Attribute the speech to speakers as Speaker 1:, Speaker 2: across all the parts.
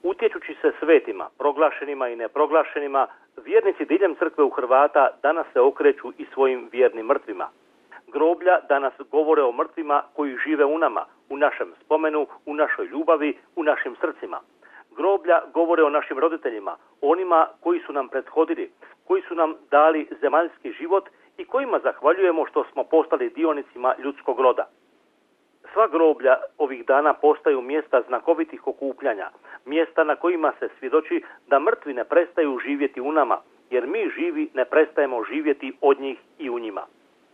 Speaker 1: Utječući se svetima, proglašenima i neproglašenima, vjernici diljem crkve u Hrvata danas se okreću i svojim vjernim mrtvima. Groblja danas govore o mrtvima koji žive u nama, u našem spomenu, u našoj ljubavi, u našim srcima. Groblja govore o našim roditeljima, onima koji su nam prethodili, koji su nam dali zemaljski život i kojima zahvaljujemo što smo postali dionicima ljudskog roda. Sva groblja ovih dana postaju mjesta znakovitih okupljanja, mjesta na kojima se svjedoči da mrtvi ne prestaju živjeti u nama, jer mi živi ne prestajemo živjeti od njih i u njima.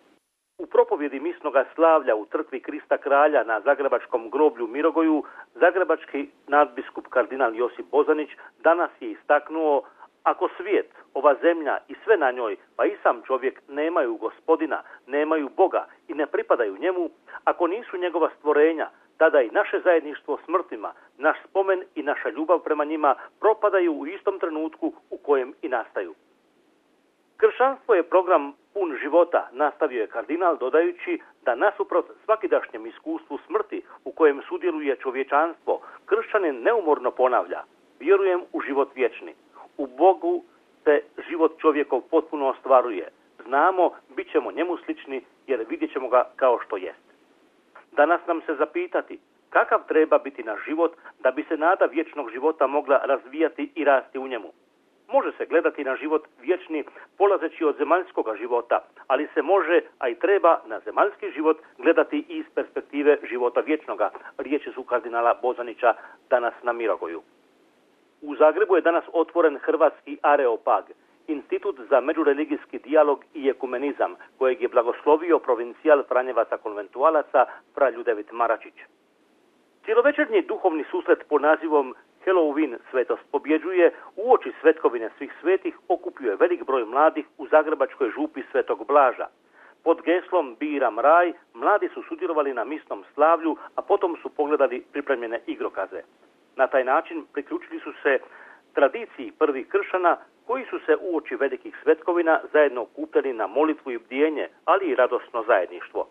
Speaker 1: U propovjedi misnoga slavlja u crkvi Krista Kralja na zagrebačkom groblju Mirogoju, zagrebački nadbiskup kardinal Josip Bozanić danas je istaknuo: ako svijet, ova zemlja i sve na njoj, pa i sam čovjek, nemaju Gospodina, nemaju Boga i ne pripadaju njemu, ako nisu njegova stvorenja, tada i naše zajedništvo s mrtvima, naš spomen i naša ljubav prema njima propadaju u istom trenutku u kojem i nastaju. Kršćanstvo je program pun života, nastavio je kardinal dodajući da nasuprot svakidašnjem iskustvu smrti u kojem sudjeluje čovječanstvo, kršćanin neumorno ponavlja: vjerujem u život vječni. U Bogu se život čovjekov potpuno ostvaruje. Znamo, bit ćemo njemu slični jer vidjet ćemo ga kao što jest. Danas nam se zapitati kakav treba biti naš život da bi se nada vječnog života mogla razvijati i rasti u njemu. Može se gledati na život vječni polazeći od zemaljskog života, ali se može, a i treba, na zemaljski život gledati iz perspektive života vječnoga. Riječi su kardinala Bozanića danas na Mirogoju. U Zagrebu je danas otvoren Hrvatski Areopag, institut za međureligijski dijalog i ekumenizam, kojeg je blagoslovio provincijal Franjevaca konventualaca fra Ljudevit Maračić. Cijelovečernji duhovni susret pod nazivom Halloween svetost pobjeđuje uoči svetkovine svih svetih okupio je velik broj mladih u zagrebačkoj župi Svetog Blaža. Pod geslom Biram raj mladi su sudjelovali na misnom slavlju, a potom su pogledali pripremljene igrokaze. Na taj način priključili su se tradiciji prvih kršćana koji su se uoči velikih svetkovina zajedno okupljali na molitvu i bdijenje, ali i radosno zajedništvo.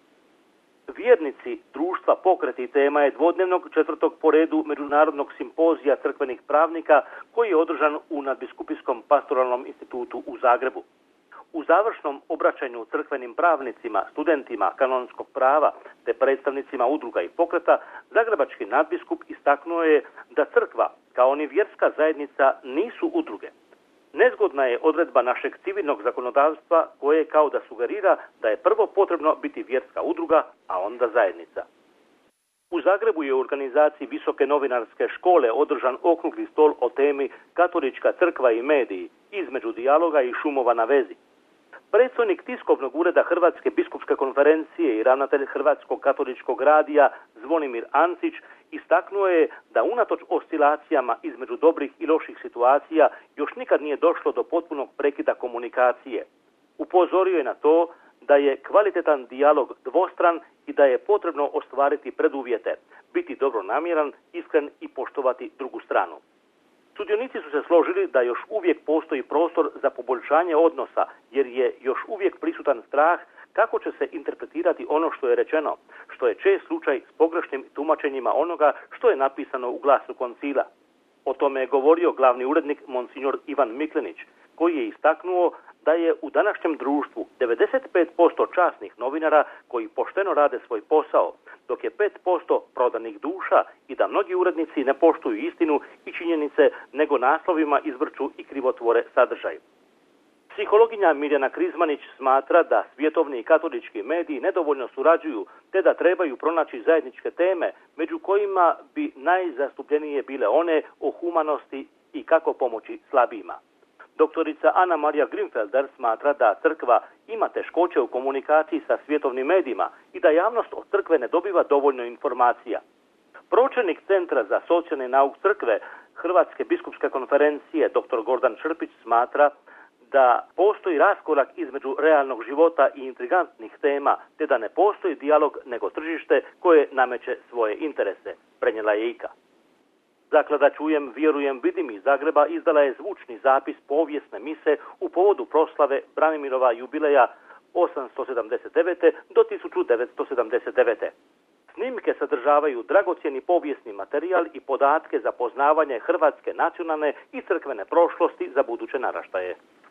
Speaker 1: Vjernici društva Pokreti tema je dvodnevnog 4. po redu Međunarodnog simpozija crkvenih pravnika koji je održan u Nadbiskupijskom pastoralnom institutu u Zagrebu. U završnom obraćanju crkvenim pravnicima, studentima kanonskog prava te predstavnicima udruga i pokreta, zagrebački nadbiskup istaknuo je da crkva kao ni vjerska zajednica nisu udruge. Nezgodna je odredba našeg civilnog zakonodavstva koje kao da sugerira da je prvo potrebno biti vjerska udruga, a onda zajednica. U Zagrebu je u organizaciji Visoke novinarske škole održan okrugli stol o temi Katolička crkva i mediji, između dijaloga i šumova na vezi. Predstojnik tiskovnog ureda Hrvatske biskupske konferencije i ravnatelj Hrvatskog katoličkog radija Zvonimir Ancić istaknuo je da unatoč oscilacijama između dobrih i loših situacija još nikad nije došlo do potpunog prekida komunikacije. Upozorio je na to da je kvalitetan dijalog dvostran i da je potrebno ostvariti preduvjete, biti dobronamjeran, iskren i poštovati drugu stranu. Sudionici su se složili da još uvijek postoji prostor za poboljšanje odnosa, jer je još uvijek prisutan strah kako će se interpretirati ono što je rečeno, što je čest slučaj s pogrešnim tumačenjima onoga što je napisano u glasu koncila. O tome je govorio glavni urednik monsignor Ivan Miklenić, koji je istaknuo da je u današnjem društvu 95% časnih novinara koji pošteno rade svoj posao, dok je 5% prodanih duša i da mnogi urednici ne poštuju istinu i činjenice, nego naslovima izvrću i krivotvore sadržaj. Psihologinja Mirjana Krizmanić smatra da svjetovni i katolički mediji nedovoljno surađuju, te da trebaju pronaći zajedničke teme, među kojima bi najzastupljenije bile one o humanosti i kako pomoći slabijima. Doktorica Ana Marija Grimfelder smatra da crkva ima teškoće u komunikaciji sa svjetovnim medijima i da javnost od crkve ne dobiva dovoljno informacija. Pročelnik Centra za socijalni nauk crkve Hrvatske biskupske konferencije dr. Gordan Črpić smatra da postoji raskorak između realnog života i intrigantnih tema, te da ne postoji dijalog nego tržište koje nameće svoje interese, prenijela je IKA. Zaklada Čujem, vjerujem, vidim iz Zagreba izdala je zvučni zapis povijesne mise u povodu proslave Branimirova jubileja 879. do 1979. Snimke sadržavaju dragocjeni povijesni materijal i podatke za poznavanje hrvatske nacionalne i crkvene prošlosti za buduće naraštaje.